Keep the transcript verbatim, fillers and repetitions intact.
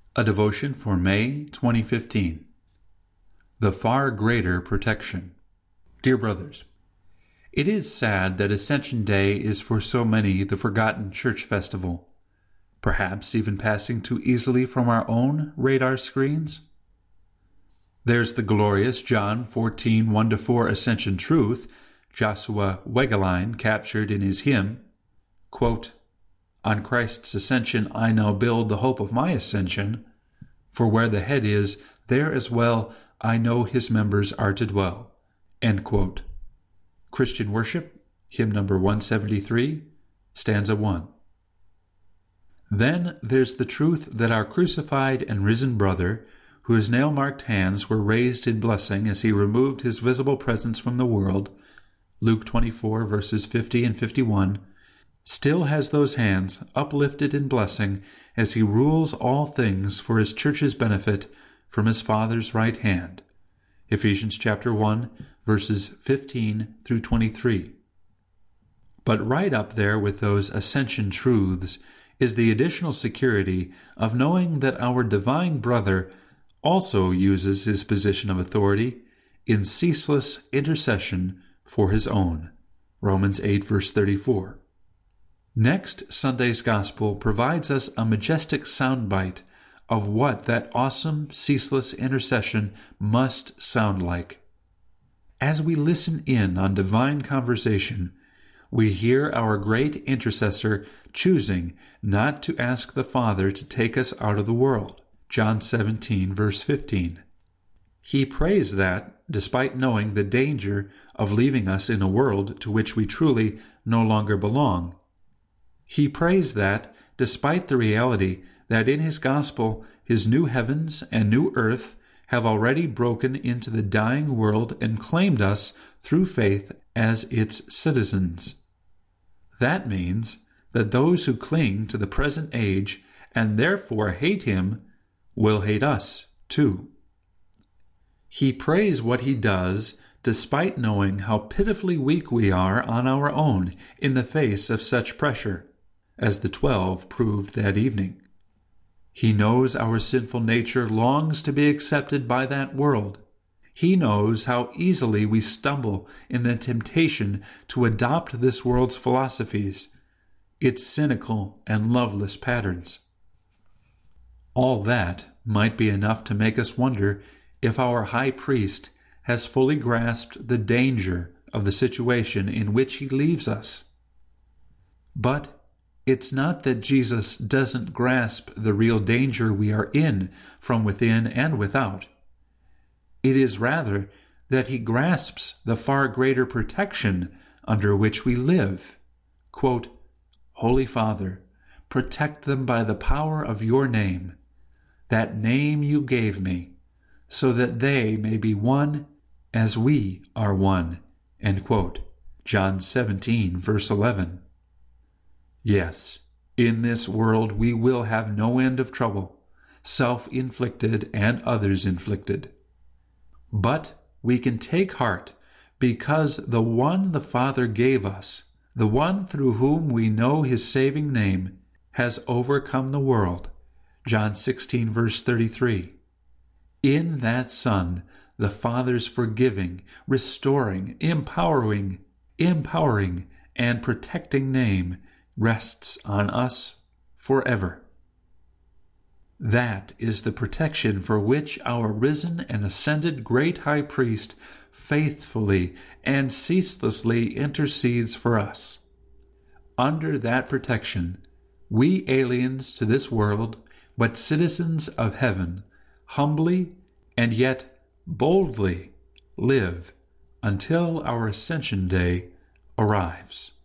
A devotion for May twenty fifteen. The Far Greater Protection. Dear brothers, it is sad that Ascension Day is for so many the forgotten church festival, perhaps even passing too easily from our own radar screens. There's the glorious John fourteen, one to four Ascension truth Joshua Wegelein captured in his hymn, quote, "On Christ's ascension I now build the hope of my ascension, for where the head is, there as well I know his members are to dwell." End quote. Christian Worship, hymn number one seventy-three, stanza one. Then there's the truth that our crucified and risen brother, whose nail-marked hands were raised in blessing as he removed his visible presence from the world, Luke twenty-four, verses fifty and fifty-one, still has those hands uplifted in blessing as he rules all things for his church's benefit from his Father's right hand. Ephesians chapter one, verses fifteen through twenty-three. But right up there with those ascension truths is the additional security of knowing that our divine brother also uses his position of authority in ceaseless intercession for his own. Romans eight, verse thirty-four. Next Sunday's Gospel provides us a majestic soundbite of what that awesome, ceaseless intercession must sound like. As we listen in on divine conversation, we hear our great intercessor choosing not to ask the Father to take us out of the world. John seventeen, verse fifteen. He prays that, despite knowing the danger of leaving us in a world to which we truly no longer belong, he prays that, despite the reality that in his gospel his new heavens and new earth have already broken into the dying world and claimed us through faith as its citizens. That means that those who cling to the present age and therefore hate him will hate us too. He prays what he does despite knowing how pitifully weak we are on our own in the face of such pressure, as the twelve proved that evening. He knows our sinful nature longs to be accepted by that world. He knows how easily we stumble in the temptation to adopt this world's philosophies, its cynical and loveless patterns. All that might be enough to make us wonder if our high priest has fully grasped the danger of the situation in which he leaves us. But it's not that Jesus doesn't grasp the real danger we are in from within and without. It is rather that he grasps the far greater protection under which we live. Quote, "Holy Father, protect them by the power of your name, that name you gave me, so that they may be one as we are one." End quote. John seventeen, verse eleven. Yes, in this world we will have no end of trouble, self-inflicted and others-inflicted. But we can take heart because the one the Father gave us, the one through whom we know his saving name, has overcome the world. John sixteen, verse thirty-three. In that Son, the Father's forgiving, restoring, empowering, empowering, and protecting name rests on us forever. That is the protection for which our risen and ascended great high priest faithfully and ceaselessly intercedes for us. Under that protection, we aliens to this world, but citizens of heaven, humbly and yet boldly live until our ascension day arrives.